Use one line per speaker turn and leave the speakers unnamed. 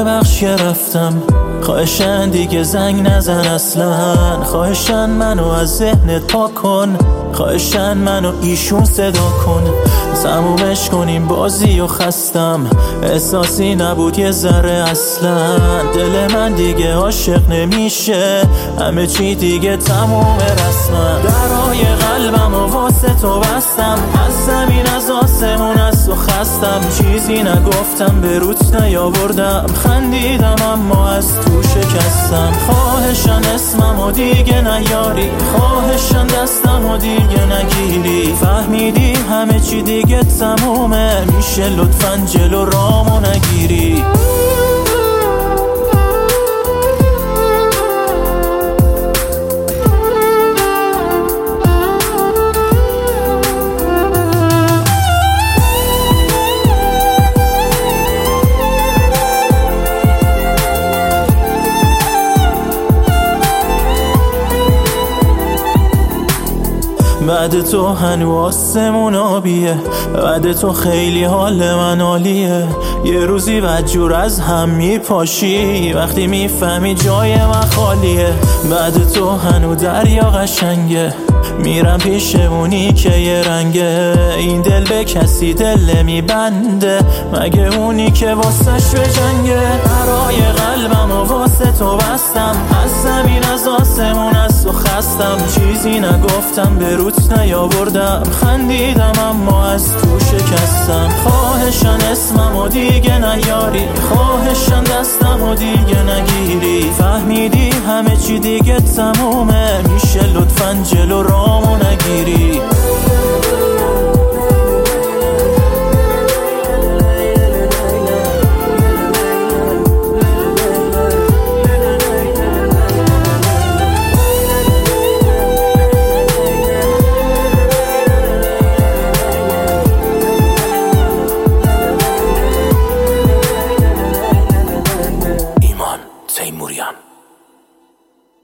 ببخش که رفتم، خواهشن دیگه زنگ نزن اصلا، خواهشن منو از ذهنت پاک کن، خواهشن منو ایشون صدا کن، تمومش کنیم بازی و خستم، احساسی نبود یه ذره اصلا، دل من دیگه عاشق نمیشه، همه چی دیگه تمومه رسما، درای قلبم و واسه تو بستم، از زمین از آسمون از تو خستم، چیزی نگفتم به روت نیاوردم، خندیدم اما از تو شکستم، خواهشن اسممو دیگه نیاری، خواهشن دستمو دیگه نگیری، فهمیدی همه چی دیگه تمومه، میشه لطفاً جلو رامو نگیری. بعد تو هنو آسمون آبیه، بعد تو خیلی حال من عالیه، یه روزی بدجور از هم میپاشی وقتی میفهمی جای من خالیه، بعد تو هنو دریا قشنگه، میرم پیشمونی که یه رنگه، این دل به کسی دل نمیبنده مگه اونی که واسش به جنگه، برای قلبم و واسه تو بستم، از زمین از آسمون از تو خستم، چیزی نگفتم به روت نیاوردم، خندیدم اما از تو شکستم، خواهشن اسممو دیگه نیاری، خواهشن دستمو دیگه نگیری، فهمیدی همه چی دیگه تمومه، میشه لطفاً جلو رامو نگیری.